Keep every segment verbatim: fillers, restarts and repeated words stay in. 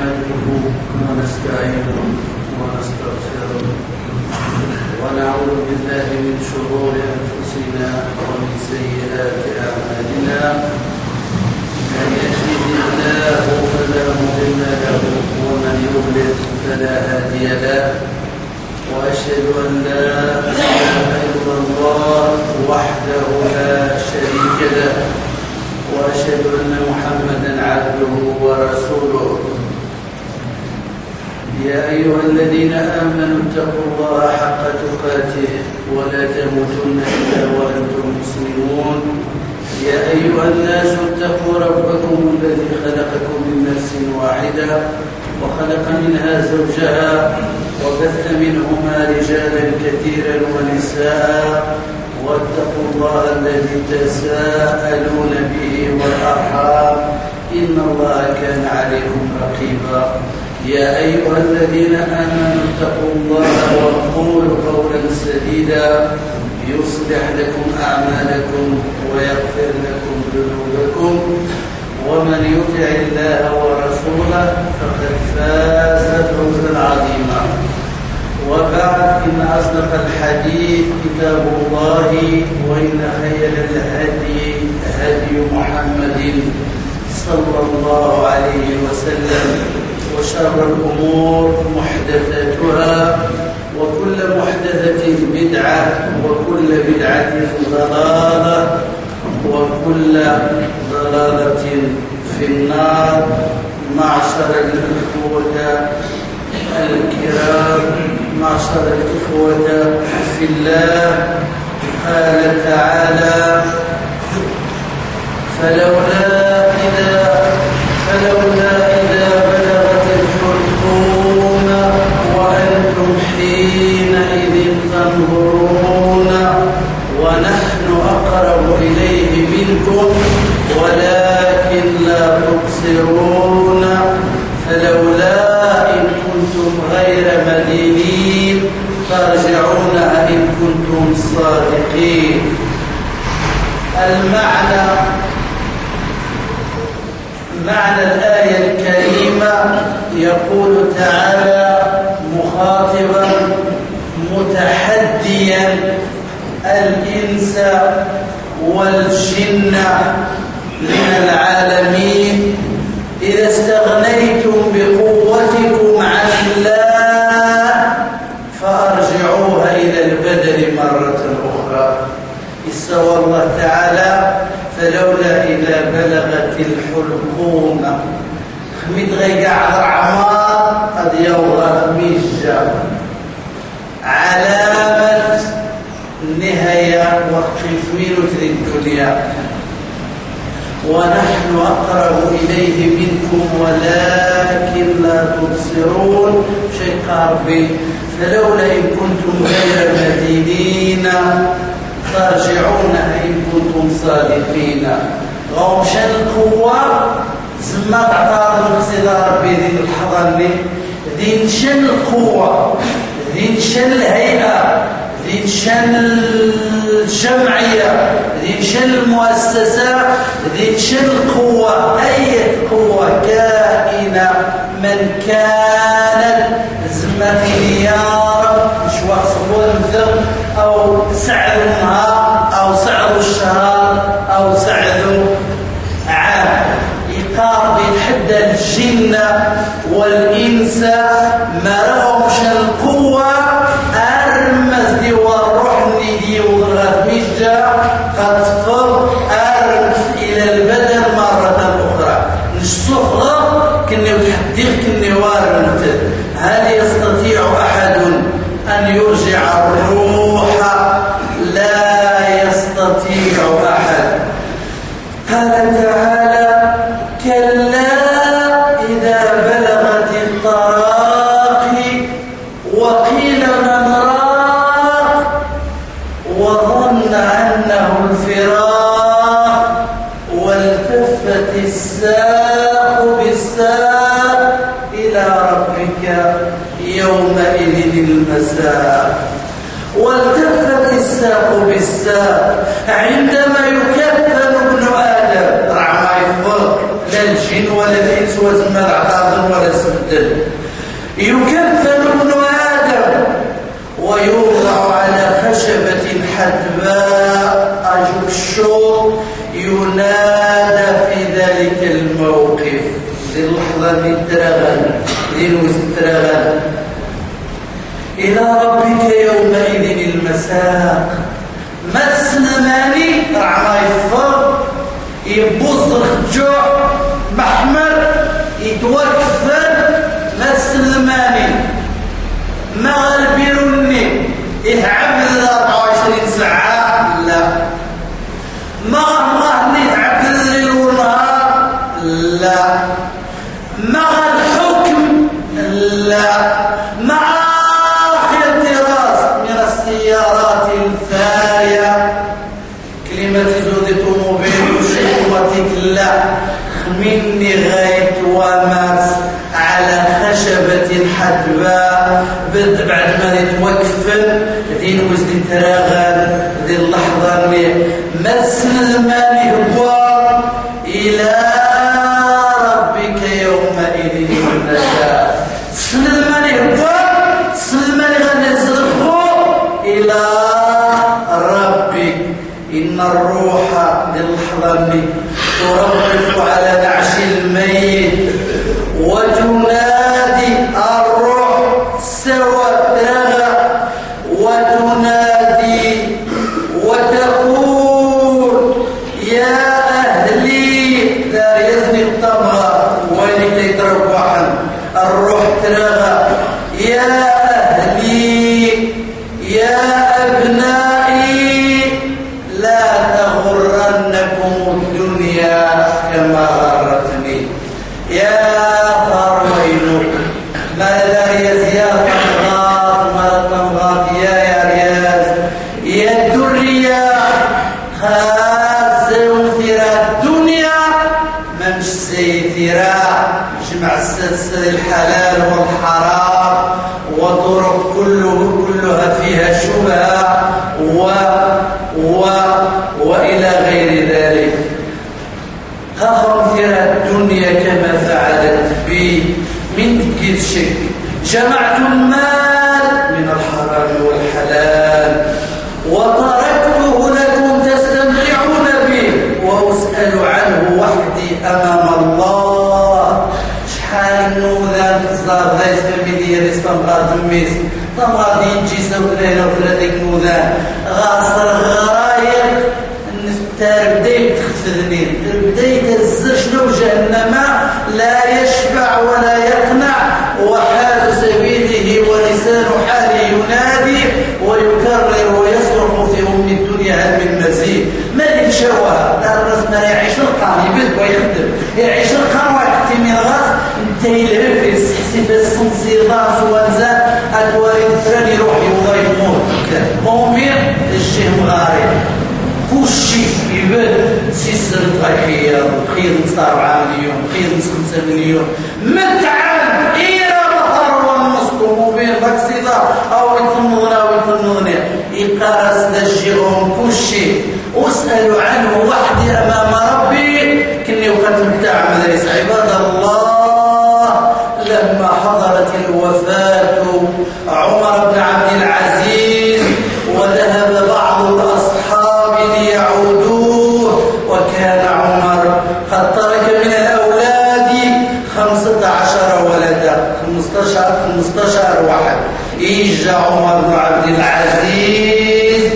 نحمده ونستعينه ونستغفره ونعوذ بالله من شرور أنفسنا ومن سيئات أعمالنا. من يهده الله فلا مضل له ومن يضلل فلا هادي له، وأشهد أن لا إله إلا الله وحده لا شريك له، وأشهد أن محمدا عبده ورسوله. يا أيها الذين آمنوا اتقوا الله حق تقاته ولا تموتن إلا وأنتم مسلمون. يا أيها الناس اتقوا ربكم الذي خلقكم من نفس واحدة وخلق منها زوجها وبث منهما رجالا كثيرا ونساء، واتقوا الله الذي تساءلون به والأرحام إن الله كان عليكم رقيبا. يا أيها الذين آمنوا اتقوا الله وقولوا قولا سديدا يصلح لكم أعمالكم ويغفر لكم ذنوبكم، ومن يطع الله ورسوله فقد فاز فوزا عظيما. وبعد، إن أصدق الحديث كتاب الله، وإن خير الهدي هدي محمد صلى الله عليه وسلم، وشر الأمور محدثاتها، وكل محدثة بدعة، وكل بدعة ضلالة، وكل ضلالة في النار. معشر الإخوة الكرام، معشر الإخوة في الله، قال تعالى: فلولا إذا فلولا إذا بلغت الحلقوم وأنتم حينئذ تنظرون ونحن أقرب إليه منكم ولكن لا تبصرون. فلولا إن كنتم غير مدينين ترجعونها إن كنتم صادقين. المعنى معنى الآية الكريمة، يقول تعالى مخاطبا متحديا الإنس والجن من العالمين: إذا استغنيتم بقوتكم عن الله فأرجعوها إلى البدن مرة أخرى. استوى الله تعالى: فلولا إذا بلغت الحلقوم. خميد غيقع على عمار قد يوضى ميجا، علامة نهاية وقف ميلوت الدنيا. ونحن أقرب إليه منكم ولكن لا تبصرون. شيء قارب: فلولا إن كنتم غير مدينين ترجعونها إن كنتم صادقين. غوشان القوة زما تعترض الاقتدار بذين الحضن ذين شان القوة، ذين شان الهيئة، ذين شان الجمعية، ذين شان المؤسسة، ذين شان القوة. أي قوة كائنة من كانت زمتي يا رب شوى صبور مثل أو سعر النهار أو سعر الشهر أو سعر عام، يقارب يتحدى الجن والإنس ما رغمش القوة أرمز دي والروح دي وضغط مجا قد فر أرمز إلى البدن مرة أخرى. نشصغر كني وتحديق كني وارمت. هل يستطيع أحد أن يرجع الروح؟ لا يستطيع أحد. قال تعالى: كلا إذا بلغت التراقي وقيل من راق وظن أنه الفراق والتفت الساق بالساق إلى ربك يومئذ المساق. والتفت الساق بالساق عندما يكفن ابن آدم رعما يفضل لا الجن ولا الإنس وزمان عطاف ولا سم وجل. يكفن ابن آدم ويوضع على خشبة حدباء أجب الشوق، ينادى في ذلك الموقف للحظة الترغل للترغل إلى ربك يومئذ المساق. ما تسلماني رعما يفر يبوظ الجوع محمر يتوكفر. ما تسلماني ما غالبيروني يتعبد أربعة وعشرين ساعة، لا. ما غالبيروني يتعبد الليل والنهار، لا. ما الحكم، لا. مع احتراز من السيارات الفارية، كلمة زود طوموبيل وشيوتك، لا. مني غاية ومارس على خشبة حدباء بعد ما يتوقفن دين وزن تراغل ذي اللحظة اللي ما سلمان هو إلى ربك يومئذ المساء. سلمان هو سلمان غنزلخو إلى ربك. إن الروح ذي اللحظة اللي ترفرف على نعش الميت وتنادي الروح سوى ترغى وتنادي وتقول يا أهلي دار يزني الطمر ولكي تربحا. الروح ترغى يا أهلي يا أبنائي لا تغرنكم الدنيا كما غرتني. يا فروينك ما رياز يا طمغات ما طمغات يا يا رياز يا الدنيا خاصة وثيرا الدنيا ما مش سيثيرا جمع السلسل الحلال والحرام وطرق كله كلها فيها شبهة و و وإلى غير ذلك. أخرثر الدنيا كما فعلت بي من تكيد شك. جمعت المال من الحرام والحلال وتركته لكم تستمتعون به وأسأل عنه وحدي أمام الله. شحال نوذان في الصلاة لا يستمدي رزقا غاد ميس طم غادي يجي سوثنين وثلاثين نوذان غاصر غرايق النفتار بدا يتخفذني بدا يتهز شنو جهنم لا يشبع ولا يقنع وحال سبيله ولسان حاله ينادي ويكرر ويصرخ في أم الدنيا هل من مزيد. مالك شوها لا الرسم لا يعيش القرن يبد ويخدم يعيش القرن ويكتي من غاز انت يلهف يسحسي في السنسيضات وانزال أدواري الثران يروح يوضا يموت مؤمن الشيء مغارب كلشي يبد سيسر طايحية خير مصار عام اليوم خير مص خمسة مليون متعب إيرا بطر والنص مؤمن بكسيطة أو يتنظنا أو يتنظنا يقارس دجيهم كلشي. أسأل عنه وحدي أمام ربي كني وقت متاع مدرسة. عباد الله لما حضرت الوفاة عمر بن عبد العزيز وذهب بعض الأصحاب ليعودوه وكان عمر قد ترك من الأولاد خمسة عشر ولدا خمسة واحد. إجا عمر بن عبد العزيز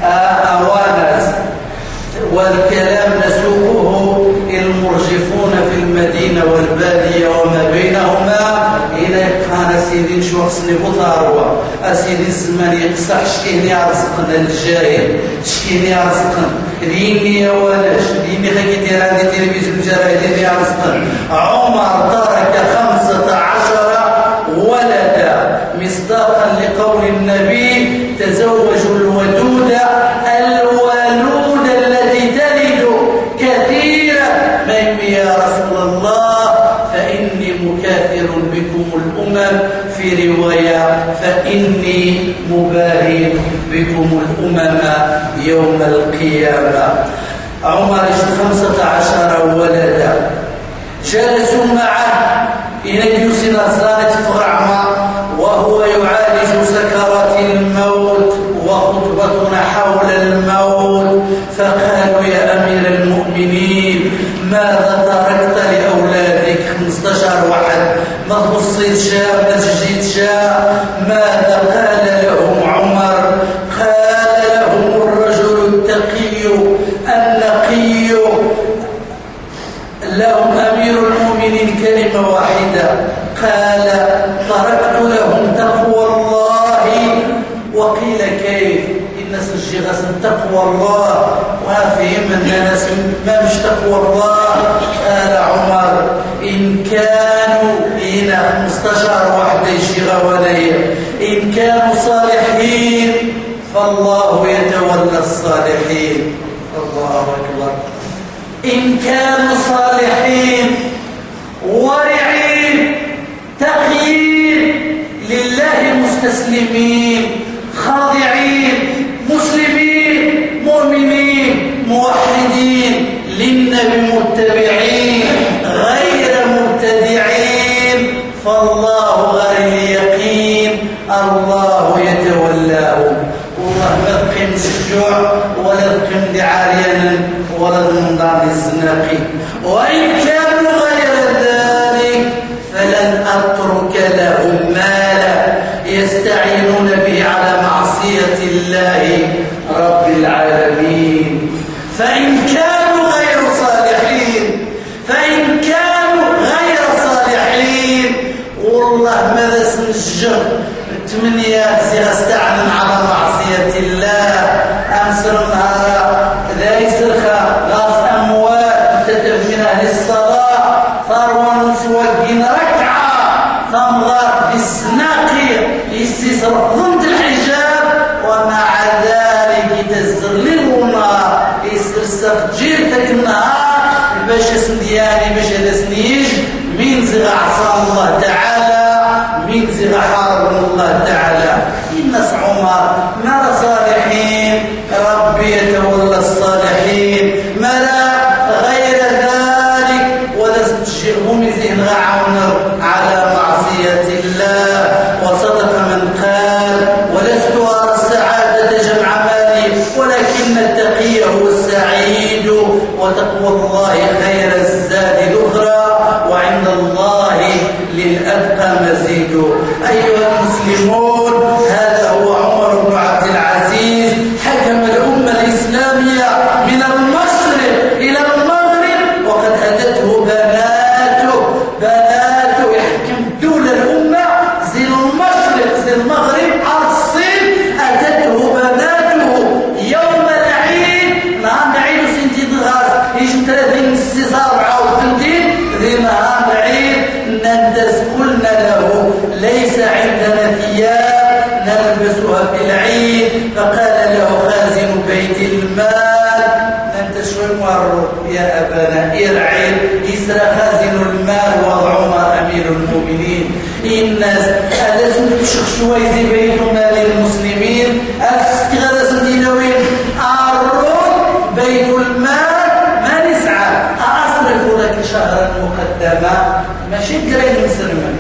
أوانس والكلام نسوقه المرجفون في المدينة والبادية وما بينهما إلى كان سيدين شو خصني بطاروة أسيدي الزمان يقصح شكيني رزقنا الجاهل شكيني رزقنا ريني يا ولش ريني خيتي هذه تلفزيون جرايدي رزقنا. عمر ترك خمسة عشر ولدا مصداقا لقول النبي تزوجوا الودود الولود الذي تلد كثيرا من يا رسول الله فإني مكاثر بكم الأمم في رواية فإني مباهي بكم الأمم يوم القيامة. عمر خمسة عشر ولدا جلسوا معه إلى يوسف ما تبصيت شاء ما تجيت شاء. ماذا قال لهم عمر؟ قال لهم الرجل التقي النقي لهم أمير المؤمنين كلمة واحدة، قال تركت لهم تقوى الله. وقيل كيف الناس الجغاس تقوى الله وفهم الناس ما مش تقوى الله. قال عمر إن كانوا هنا مستشار واحد يشغى وليه إن كانوا صالحين فالله يتولى الصالحين. الله أكبر. إن كانوا صالحين ورعين تقيين لله مستسلمين خاضعين مسلمين مؤمنين موحدين للنبي متبعين غير مبتدعين، فالله غير اليقين الله يتولاهم. والله ما بقي مسجوع ولا بقي مدعاريا ولا المنظر الزناقي. وإن كانوا غير ذلك فلن أترك لهم مالا يستعينون به على معصية الله رب العالمين. فإن كانوا غير صالحين فإن كانوا غير صالحين والله ماذا سنجر تمنيات سيستعمل على معصية الله. أمسر نهار ذا يسرخى غاص أموال تتبين أهل الصلاة ثروة سواقين ركعة ثمغار بالسناقية يستيسر ضمن الحجاب ومع ذلك تزغلل النار يسترسخ جيرتك النهار باش سندياني باش هذا سنيج من زغ عصام الله تعالى من زغ حارب الله تعالى. الناس عمر ما صالحين ربي يتولى الصالحين ما لا غير ذلك ولا تجيهم يزين غعونر على معصية الله. وصدق من قال ولست أرى السعادة جمع مالي ولكن التقي هو السعيد وتقوى الله خير الزاد ذخرى وعند الله للأتقى مزيد. أيها المسلمون هذا هو عمر بن عبد العزيز حكم الأمة الإسلامية من المشرق إلى المغرب وقد أتته بناته بناته يحكم دولة الأمة زي المشرق زي المغرب على الصين. أتته بناته يوم العيد نهار العيد وسنتي دغاز يجي ثلاثين استزار وعاود بنتين ذي نهار العيد نندس قلنا له ليس عندنا ثياب نلبسها في العيد. فقال له خازن بيت المال انت شوي مر يا ابانا ارعي يسرى خازن المال وعمر امير المؤمنين. الناس لازم تشخ شوي زي بيت مال المسلمين استغاثه دينوين الرد بيت المال ما نسعى اصرف لك شهرا مقدما ماشي قريب مسلمان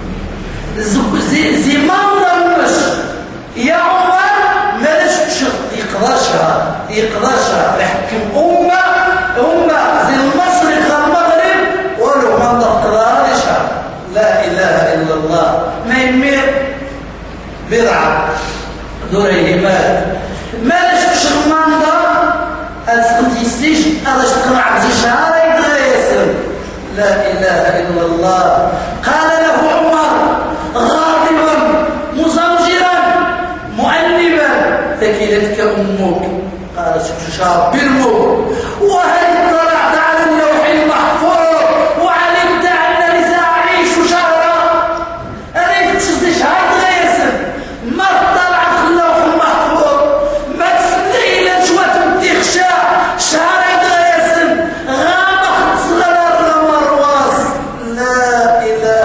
زي زي منظر مش يا عمر مالاش يقضى شهر يقضى شهر يحكم أمة أمة زي المشرق المغرب ولو منظر قضاء شهر. لا إله إلا الله ما يمير بضعة دريهمات مالاش تشغل منظر أتسقط يستيش ألاش تقرع زي شهر يتغيسر. لا إله إلا الله. قال له عمر غاضبا مزمجرا مؤنبا ثكلتك أمك. قال شاب بالموت وهل اطلعت على اللوح المحفوظ وعلمت أنني سأعيش شهرا أريد تشتي شهر تغيسر ما اطلعت على اللوح المحفوظ ما تسلي إلى شوة تخشى شهر يتغيسر غامخ صغر المرواس. لا إله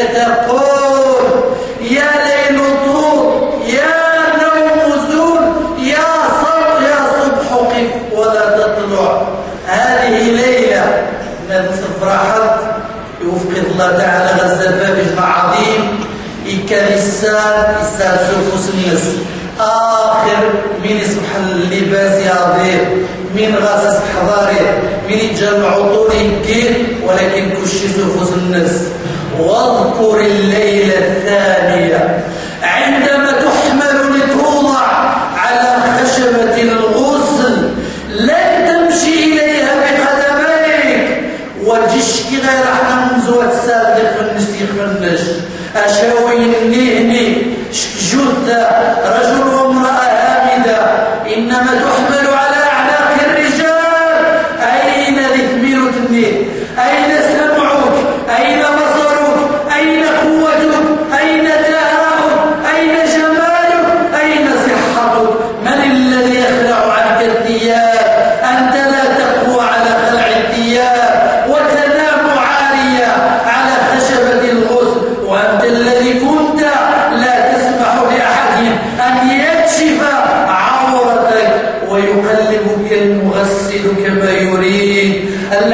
تقول يا ليل طول يا نوم زول يا صبح يا صبح قف ولا تطلع. هذه ليلة نصف راحت يوفق الله تعالى غزة الباب عظيم إكا لسان إسان سوفوس الناس آخر من يصبح اللباس عظيم من غاسس حضاري من يتجمع طولي الدين ولكن كل شيء سوفوس الناس. واذكر الليلة الثانية عندما تحمل لتوضع على خشبة الغسل لن تمشي إليها بقدميك وتشكي غير احنا منزوة السابق فالنس يخفنش أشاوي النهني جثة رجل وامرأة هامدة إنما تحمل على أعناق الرجال. أين ذثميرة النهن؟ أين سمعك؟ أين بصرك؟ أين قوتك؟ أين دهرك؟ أين جمالك؟ أين صحتك؟ من الذي يخلع عنك الثياب؟ أنت لا تقوى على خلع الثياب وتنام عارية على خشبة الغسل وأنت الذي كنت لا تسمح لأحد أن يكشف عورتك ويقلبك المغسل كما يريد.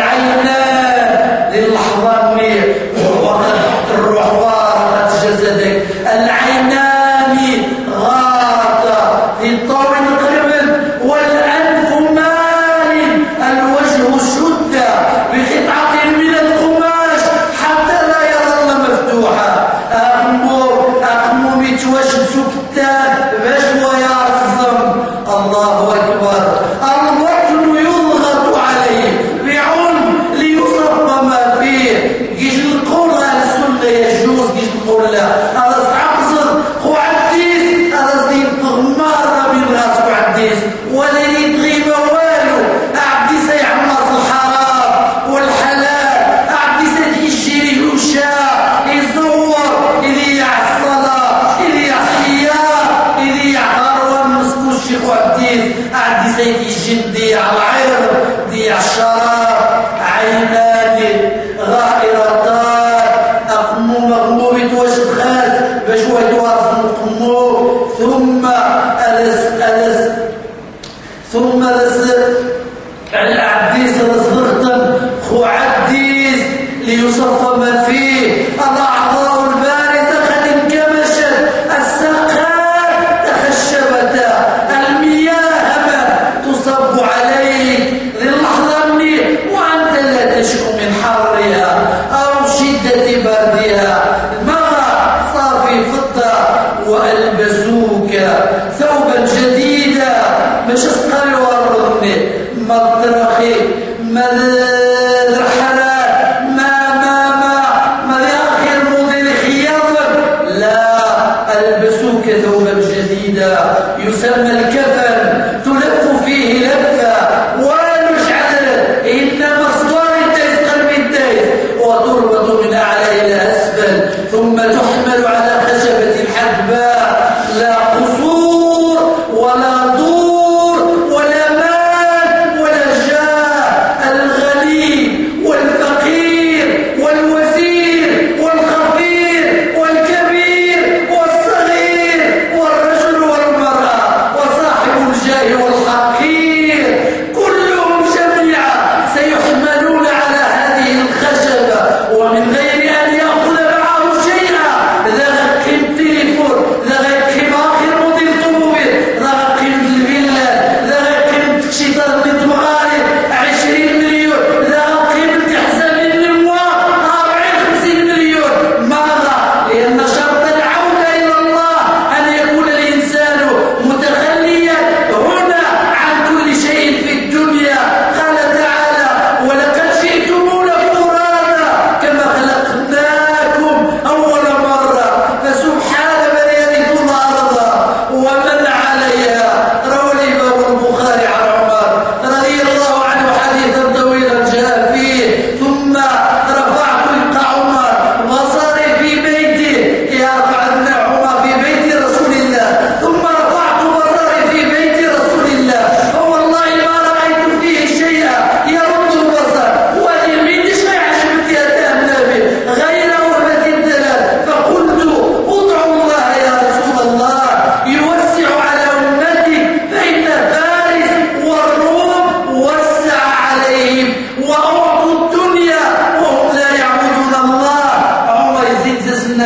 العينان للحظة وقد الروح فارقت جسدك. العينان غارت في الطور القرب والأنف مال الوجه شد بقطعة من القماش حتى لا يظل مفتوحا. أقمو أقمو بتوجه سكتان باش ويعظم. الله أكبر. البطن يضغط عليه بعنف ليصب ما فيه. جيش القول السنة يجوز جيش القول لا هذا عقصد خو عديس هذا زين غمارة من غاس عديس ولا يتغيب والو. عديس يحمص الحرام والحلال عديس يجري وشاء يزور إذي الصلاة إذي الصيام إذي هروان مسكوش شيخ عديس عديس يجندي على العرض دي الشراب. عينان غائرتان أقمو مغمومة وجد خاز بشوية يتواصل القمو ثم ألس ألس ثم ألس العديس الصغرطن خو عديس ليصف ما فيه. الأعضاء البارزة قد انكمشت الساقات تخشبتا المياه تصب عليك للحظة وأنت لا تشكو من حرها أو شدة بردها. الماء صافي فضة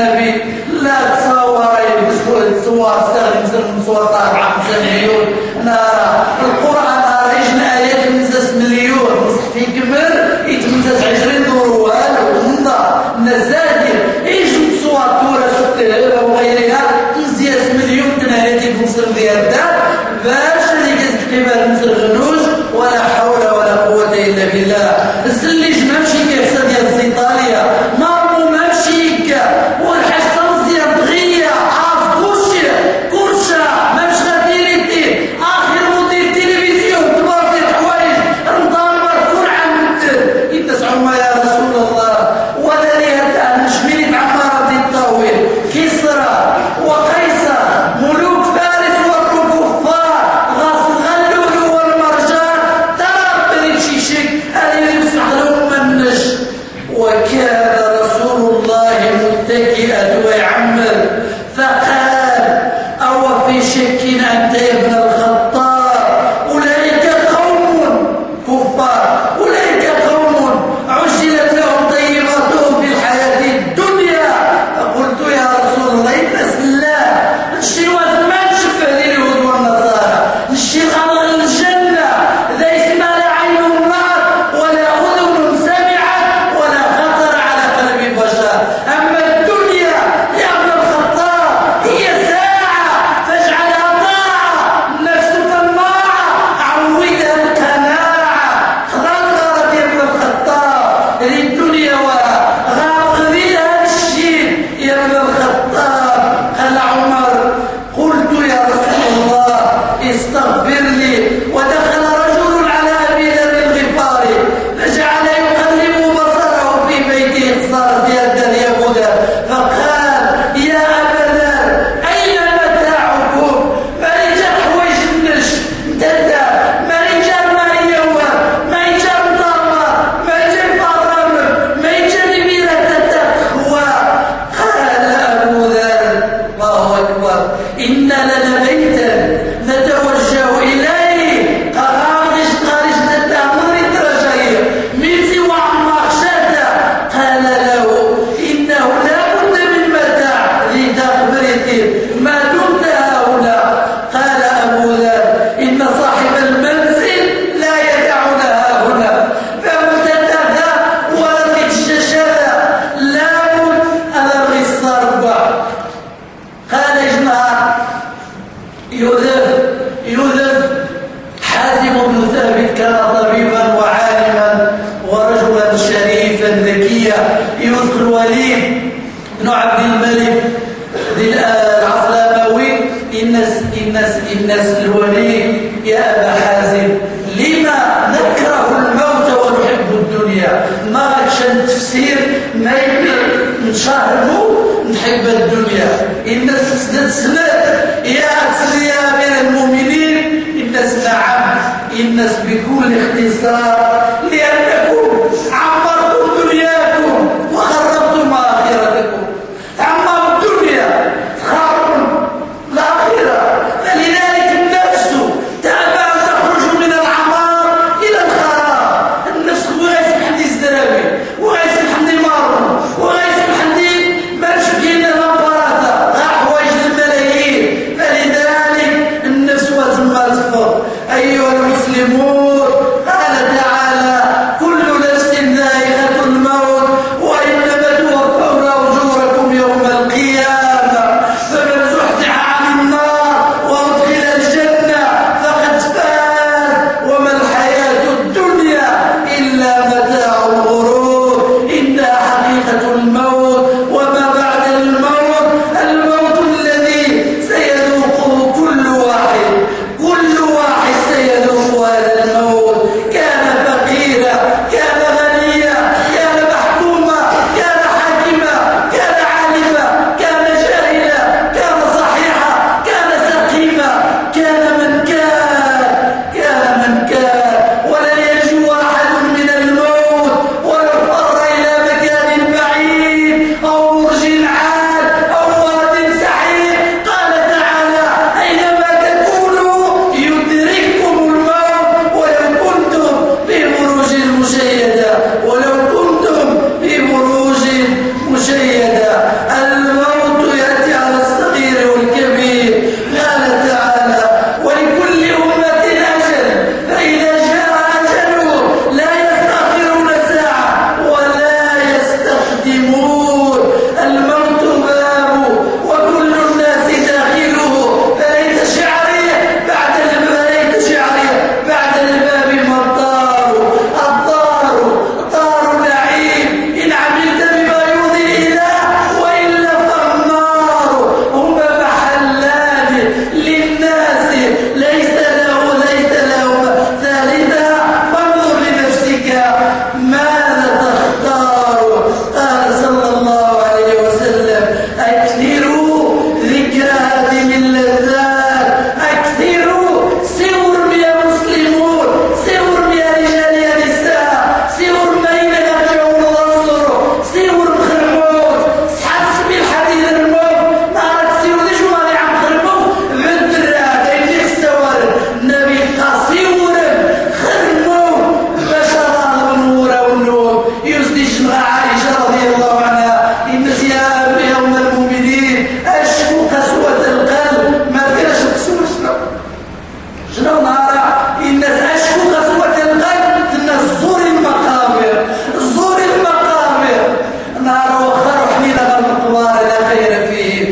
النبي لا تصور صور استخدم صور طابعة خمسة مليون نارا القرآن راه يجن آيات تمنزاس مليون مصح في كمر يتمنزاس عشرين دور والو ومنضا نزادر يجن صور تورا وغيرها تمزياس مليون تنهيتي بمصر ديال الدار باش اللي جازت قبال مصر غنوج ولا حول ولا قوة إلا بالله الزلي جمع مشي كيفسا ديال الزيطالية مارمو ماشي كا والحاج تنزيان دغيا عارف كلشي كلشا ما مش غادير يدير آخر مدير تلفزيون تبارك الحوايج مضاربة كل عام مدير الناس عما يا رسول الله ولا ليها تاع نشميلي بعمارة ديال الطاويل كسرى وقيصر ملوك فارس والكفار غاص الغلول والمرجان ترى بريتشي شيك هذه يستحضرون منش وكان رسول الله متكئا ويعمر فقال أو في شك أنت يا ابن الخطاب أولئك قوم كفار أولئك قوم عجلت لهم طيباتهم في الحياة الدنيا فقلت يا رسول الله بس الله نشتري ما نشوف هذه اليهود والنصارى نشتري خلق الجنة ليس ما لا عين النار ولا أذن سمعت ولا خطر على قلب بشر أما الدنيا يا ابن الخطاب هي ساعة فاجعلها طاعة النفس طماعة عودها القناعة غرغرت يا ابن الخطاب للدنيا وغاضرها الشين يا ابن الخطاب قال عمر قلت يا رسول الله استغفر لي ودخل رجل على أبي ذر الغفاري فجعل يقلب بصره في بيته اختصار زيادة اليهود فقال يا أبا ذر أين متاعكم ما رجال حوايج النش مددة ما رجال ما يوم ما رجال مضرمة ما رجال فاطمة ما رجال ميرة التقوى قال أبو ذر الله أكبر إن لنا بيتا نتوجه إليه قرارش قارش نتامر الدرجية من سوى عمار شادة قال له إنه لا بد من متاع لتخبرته ما دمت هنا قال أبو ذر إن صاحب المنزل لا يدعنا هنا فمتتها ولقد الششرة لا بد أن ألغي الصربة قال اجمع يذهب يذهب حازم بن ثابت كان طبيبا وعالما ورجلا شريفا ذكيا يذكر الوليد بن عبد الملك ذي العصلاموي الناس الناس الناس الوليد يا ابا حازم لما نكره الموت ونحب الدنيا ما كان تفسير ما نشاهدوا نحب الدنيا الناس سدد سنة يا أسري يا أمير المؤمنين الناس نعم الناس بكل اختصار لأنكم عمرتم دنياكم وخربتم آخرتكم عمروا الدنيا خرب الآخرة فلذلك النفس تأبى أن تخرج من العمار إلى الخراب النفس وغير حديث درابي وغير حديث مارو وغير حديث مشكين الأمبراطة أحواج الملايين فلذلك النفس وزن ما تفضل أيها المسلمون قال تعالى فيها من المؤمنين أشكو قسوة القلب ما كانش قسوة شنو شنو نهار الناس أشكو قسوة القلب الناس زور المقابر زور المقابر نهار وخر وحنينا المقبار لا خير فيه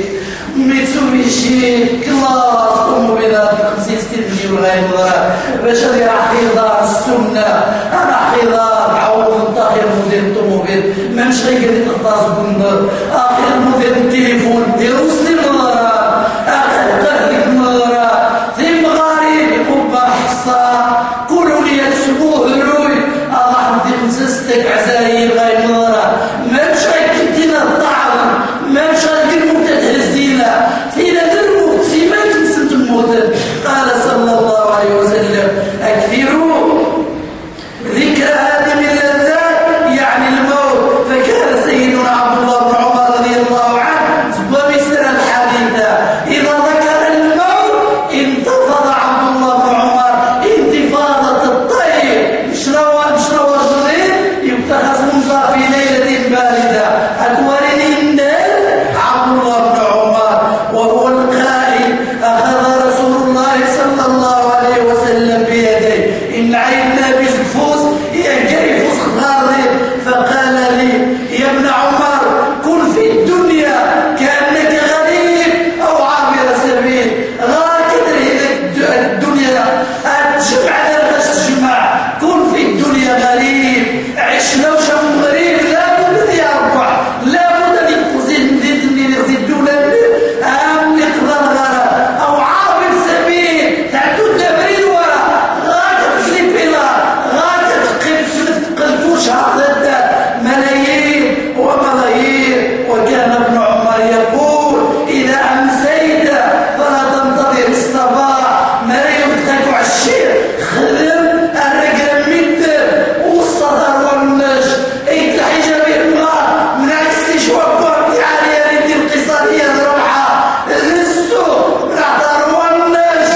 ميتسوبيشي كلاس أم بنا خمسين ستين مليون غير مضرب باش غير حفيظة السنة أنا حفيظة عوض طاقية مدير الطوموبيل ما مش غير قديت الطاس بندر آخر مدير التليفون ديرو سليم مضرب آخر قهلك مضرب ثم غريب يقوم حصة كلوا لي تسبوه روي أضح مدي خمسة ستة عزاير غير مضرب ما مش غير كنتينا الطعم ما مش غير متتهزينا فينا درمو سيمات نسنت الموت قال صلى الله عليه وسلم أكثروا ذكر هذه من اللذات يعني الموت فكان سيدنا عبد الله بن عمر رضي الله عنه ومثل الحديث إذا ذكر الموت انتفض عبد الله بن عمر انتفاضة الطير شنو شنو رجلين يتخذ منظر في ليلة باردة أكوارين النار عبد الله بن عمر وهو القائل أخذ رسول الله صلى الله عليه وسلم بيديه إن عيننا بزفوس يجري فسخ غارب فقال لي يا ابن عمر كن في الدنيا كأنك غريب أو عابر سبيل غاكدر هذه الدنيا الجمع لا تجمع كن في الدنيا غريب عش لو شم غريب لا بد أن يربح لا بد أن يقزين ذاتني لزيدون أم يقدر غرب أو عابر سبيل تعدد بريد ورا غاكد فيلا غاكد قلتوش هذا ملايين وملايين وكان ابن عمر يقول إذا أمسيت فلا تنتظر الصباح مريم تكوع الشير خدم الرجل مدر والصدر والنش ايت الحجاب الله من عكس شواب وقتي عالية لدي القصارية الروحة الرسو من عطار والنش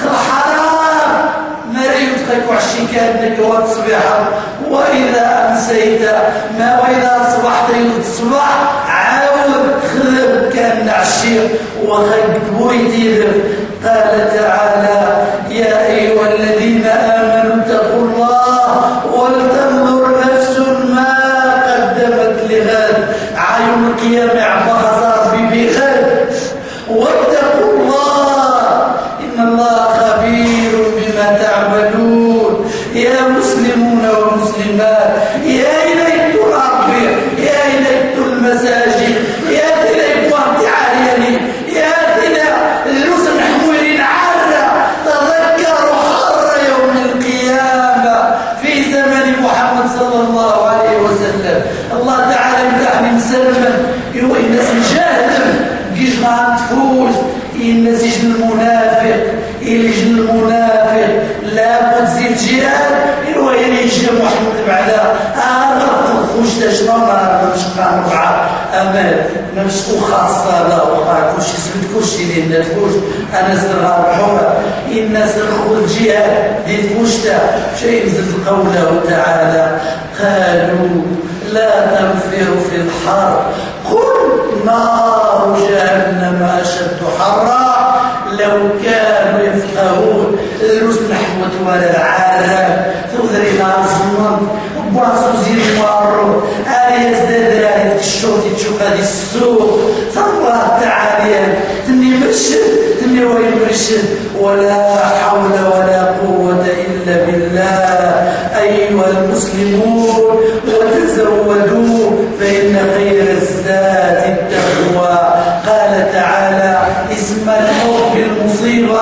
حرام مريم تكوع الشير كأنك وقت صباحا وإذا أمسيت ما وإذا أصبحت الصباح عاود خذب كأن عشير وخد بويتي قال تعالى يا أيها الذين آمنوا اتقوا الله ولتنظر نفس ما قدمت لغد عين القيامة عبخصار ببغد واتقوا الله إن الله خبير بما تعملون يا مسلمون والمسلمات يا إليت الأرض يا إليت المساجد يا إليت وقت عاليني يا إليت الرسل حمولين عارة تذكروا حر يوم القيامة في زمن محمد صلى الله عليه وسلم الله تعالى يمدحني مسلما يقول الناس الجاهل جيش ما تفوز الناس يجن المنافق يجن المنافق لا بتزيد جهاد إنه يجي محمد بعدا أغرق الخوش تجمع ما مش قانوعة أما مش خاصة لا وقع كوش يسبت كوش لين تفوش أنا سرغار حورة الناس الخوض جهاد دي تفوشتا شيء نزل قوله تعالى قالوا لا تنفروا في الحر قل نار جهنم أشد حرا لو كانوا يفقهون الرسل نحوة ولا العالم تغذري نار الزمان بواصل زير مارو آلي يزداد رأيت الشوطي تشوف هذه السوق فالله تعالى تني مرشد تني وين مرشد ولا حول ولا قوة إلا بالله أيها المسلمون وتزودوا فإن خير الزاد التقوى قال تعالى اسم الموت بالمصيبة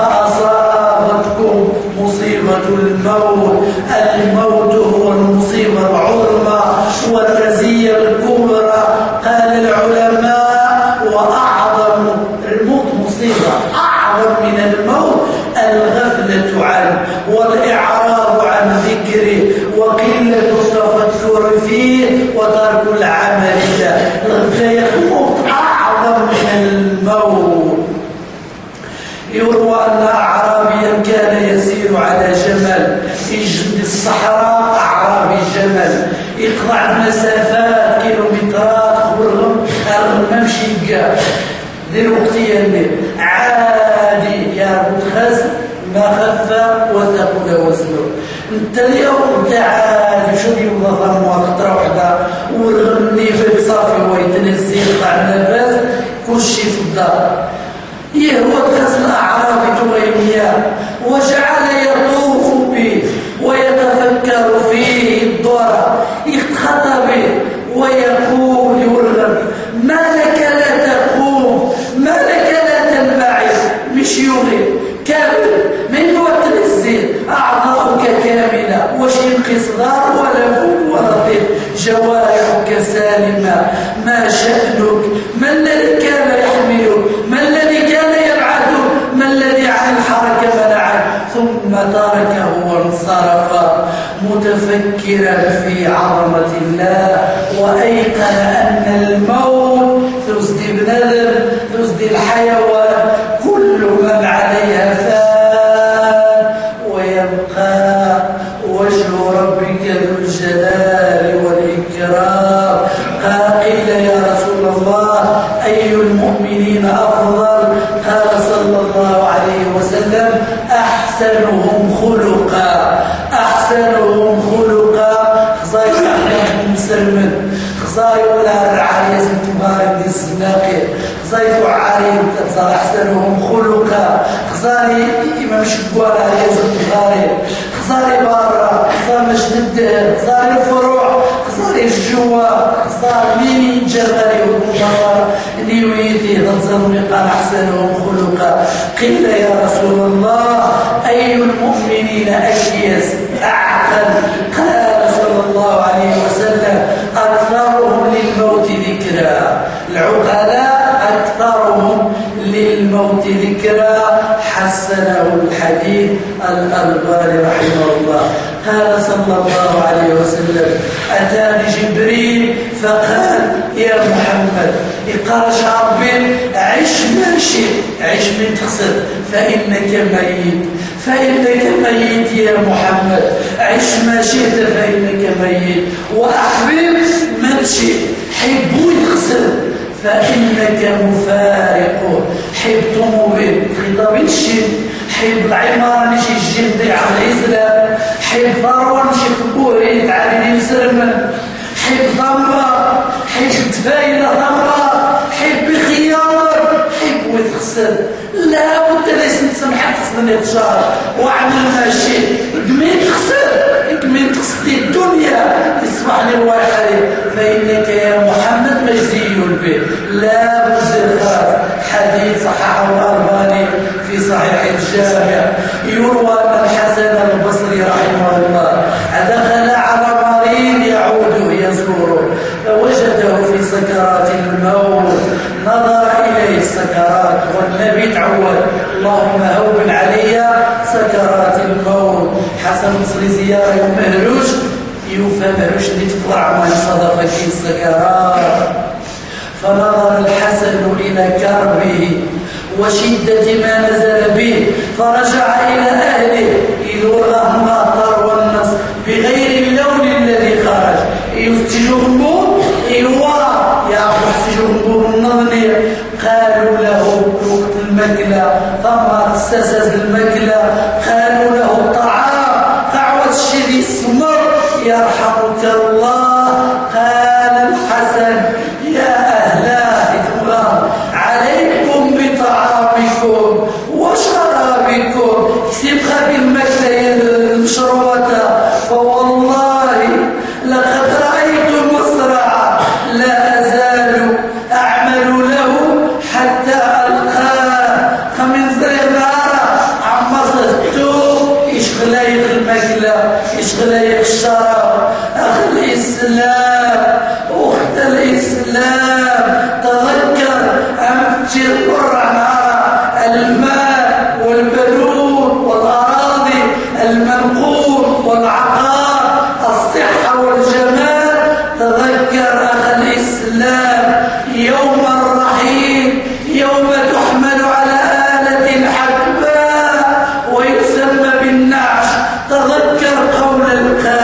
فأصابتكم مصيبة الموت الموت هو المصيبة العظمى والرزية الكبرى قال العلماء وأعظم الموت مصيبة أعظم من الموت الغفلة عنه والإعراض عن ذكره وقلة التفكر فيه وترك العمل له الموت أعظم من الموت ما مشي كاع ذي وقتيا عادي يا متخز ما خف وثقل وزنه. انت اليوم انت عادي شو اليوم ظهر خطره وحده ورغمني في صافي ويتنزل طلع النفس كل شيء في الدار. يهوى تخز الاعرابي تغيميا وجعل يطوف به ويتفكر فيه الدور يتخطى به ويقول يورغم ما لك لا تقوم ما لك لا تنبعث مش يغيب كامل من هو التنزيل أعضاؤك كاملة وش ينقص ضار ولا فوق ولا طيب جوارحك سالمة ما شأنك ما الذي كان يحملك ما الذي كان يبعثك ما الذي عن الحركة منعك ثم تركه وانصرف متفكرا في عظمة الله وأيقن أن الموت تزدي بنذر تزدي الحيوان كل من عليها فان ويبقى وجه ربك ذو الجلال والإكرام. قيل يا رسول الله أي المؤمنين أفضل؟ قال صلى الله عليه وسلم أحسنهم خلقا أحسنهم خلقا خزاي أحلام مسلمن خزاي ولا الرعاية تبارك السناقي خزاي تعاري تتصال أحسنهم خلقا خزاي إمام شكوار عليه البخاري خزاي بارا خزاي مجد الدهر خزاي الفروع خزاي الجوا خزاي مين جبري والمطار نيويتي تنظرني قال أحسنهم خلقا. قيل يا رسول الله أي المؤمنين أشيس أعقل؟ قال صلى الله عليه وسلم أكثرهم للموت ذكرا. العقلاء أكثرهم للموت ذكرا حسنه الحديث الألباني رحمه الله. قال صلى الله عليه وسلم أتاني جبريل فقال يا محمد قال شعبين عش ما شئت عش من تخسر فإنك ميت فإنك ميت يا محمد عش ما شئت فإنك ميت وأحبب من شئت حبوا يخسر فإنك مفارق حبتم به خطاب الشد حب العمارة نشي الجلد على الإسلام حب ضروة نشي فبوري تعالي نسلم حب ضمرة حب تفايلة ضمرة حب خيار حب وتخسر لا بد ليس نسمح تصنع التجار وعمل ما شيء كمين تخسر كمين تخسر الدنيا اسمح لي الواحد فإنك يا محمد مجزي به لا بد خاف. حديث صححه الألباني في صحيح الجامع. يروى أن الحسن البصري رحمه الله دخل على مريض يعود يزوره فوجده في سكرات الموت نظر إليه السكرات والنبي تعود اللهم هون علي سكرات الموت. حسن البصري زيارة يوم مهروش يوفى مهروش لتفرع من صدفة السكرات فنظر الحسن إلى كربه وشدة ما نزل به فرجع إلى أهله يلوغه المطر والنص بغير اللون الذي خرج يفتجرمه الورى يأخذ سجرمه النظني. قالوا له وقت المكلة ثم استسز المكلة قالوا له الطعام تعود الشدي السمر يرحمك الله. قال الحسن يا عليكم بطعامكم وشرابكم سبخة بالمكلة المشروبة فوالله لقد رأيت مصرعا لا أزال أعمل له حتى ألقاه خمين زريق نارا عما صدتو إشغليق المكلة إشغليق الشراب أخ الإسلام أخت الإسلام تذكر أمتشر برعنا الماء والبنون والأراضي المنقول والعقار الصحة والجمال. تذكر أخ الإسلام يوم الرحيل يوم تحمل على آلة حكباء ويسمى بالنعش. تذكر قول القائل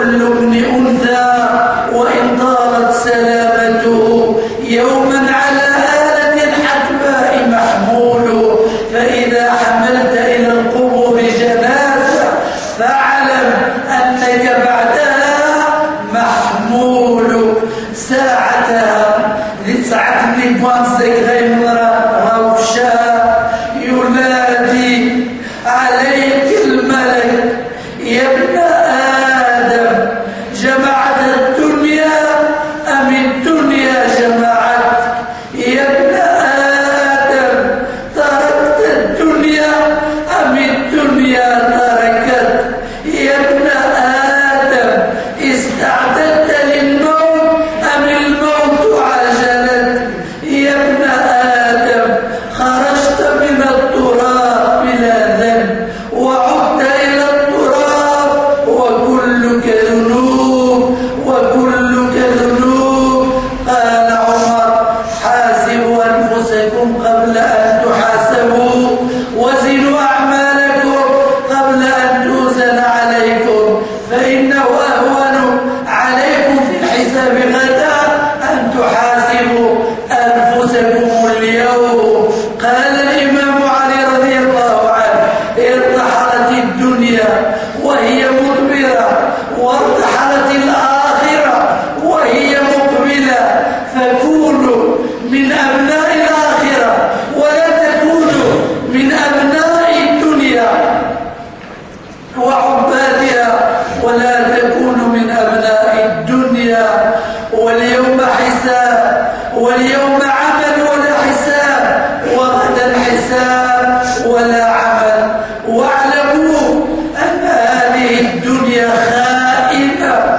كل ابن أنثى وإن طالت سلامته يوما على آلة الحتباء محمول، فإذا حملت إلى القبور جنازة فاعلم أنك بعدها محمول. ساعتها ذي ساعة اللي بوانسك غير روشا ينادي عليك الملك يا ابن آدم جمعت الدنيا أم الدنيا جمعتك؟ يا ابن آدم تركت الدنيا أم الدنيا تركتك؟ يا ابن آدم استعددت للموت أم الموت عجلتك؟ يا ابن آدم خرجت من التراب بلا ذنب وعدت إلى التراب وكلك ذنوب وكلك ذنوب. قال عمر حاسبوا أنفسكم قبل أن تحاسبوا وزنوا أعمالكم قبل أن توزن عليكم، فإنه أهون عليكم في الحساب غدا أن تحاسبوا أنفسكم اليوم. قال الإمام علي رضي الله عنه ارتحلت الدنيا وهي مدبرة وارتحلت الآخرة وهي مقبلة، فكونوا من أبناء الآخرة ولا تكونوا من أبناء الدنيا وعبادها، ولا تكونوا من أبناء الدنيا. واليوم حساب واليوم عمل ولا حساب وغدا حساب ولا عمل. واعلموا أن هذه الدنيا خائنة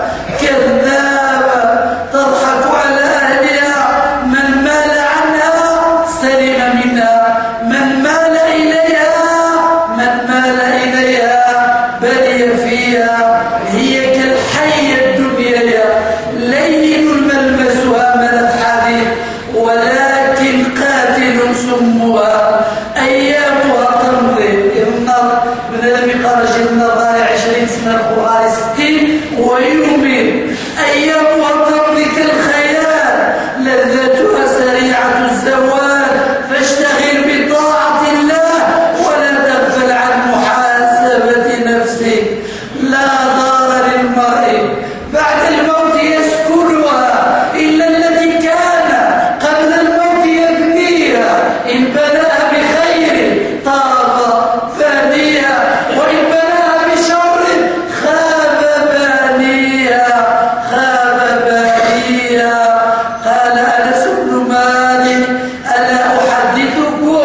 كذابة تضحك على أهلها، من مال عنها سلم منها، من مال إليها من مال إليها بلي فيها. هي كالحية الدنيا لين الملمسها من الحديد ولكن قاتل سمها، أيامها تمضي النار من لم يخرج النظار عشرين سنة القرآن ستين ويؤمن. أيامها تمضي كالخيال لذتها سريعة الزوال، فاشتغل بطاعة الله ولا تغفل عن محاسبة نفسك. لا دار للمرء بعد الموت يسكنها إلا التي كان قبل الموت يبنيها، إن بناها بخير طاب بانيها وإن بناها بشر خاب بانيها خاب بانيها. قال أنس بن مالك ألا أحدثكم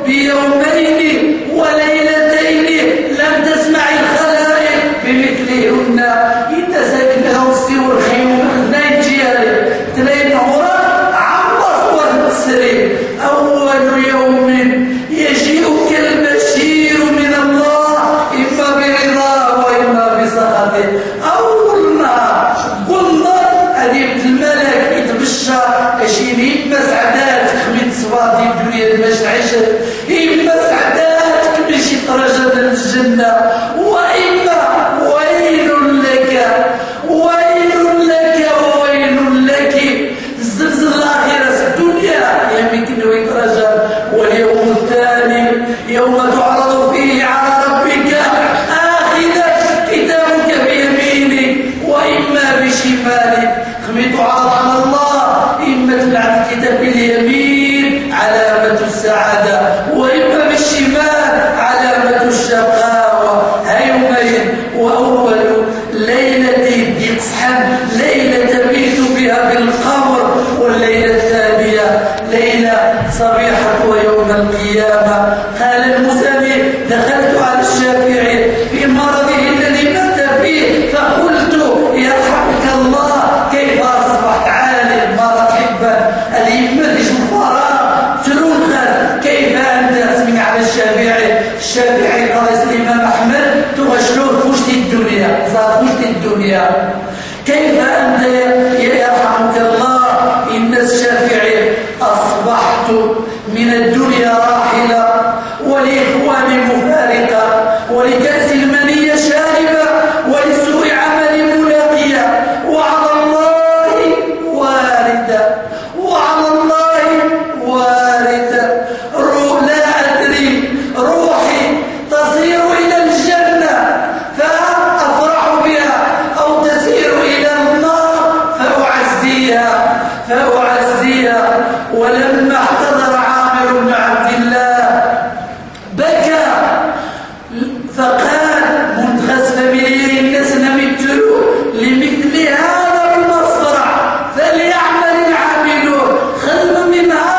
بيومين وليلتين لم تسمع الخلائق بمثلهن. إن سكنه السور خيوم نيجيري تلين عمرا عمر والسرين. أول يوم يجيئك البشير من الله إما برضاه وإما بسخطه. أول نهار قلنا أديب الملك يتبشر أشيني إما سعداتك من صفاتي الدنيا باش تعيشت، إما سعداتك باش يترجى من الجنة، وإما ويل لك ويل لك وويل لك. الزلزل الآخرة الدنيا يمكن ويترجى. واليوم الثاني يوم تعرض فيه على ربك آخذك كتابك بيمينك وإما بشمالك. خميت عرض على الله، إما تبع الكتاب باليمين علامة السعادة وإما بالشمال علامة الشقاوة. هيومين وأول ليلة ديك صحن ليلة تبيت بها بالقبر، والليلة الثانية ليلة صبيحة ويوم القيامة. قال المسلم دخلت على الشافعي في مرضه الذي مات فيه فقلت يرحمك الله كيف أصبحت عالم ما تحبه الإيمان الفراغ تلوخر كيف أنت اسمك على الشافعي؟ الشافعي قال الإمام أحمد تغشلوه فوشت الدنيا صار فوشت الدنيا. كيف أنت يرحمك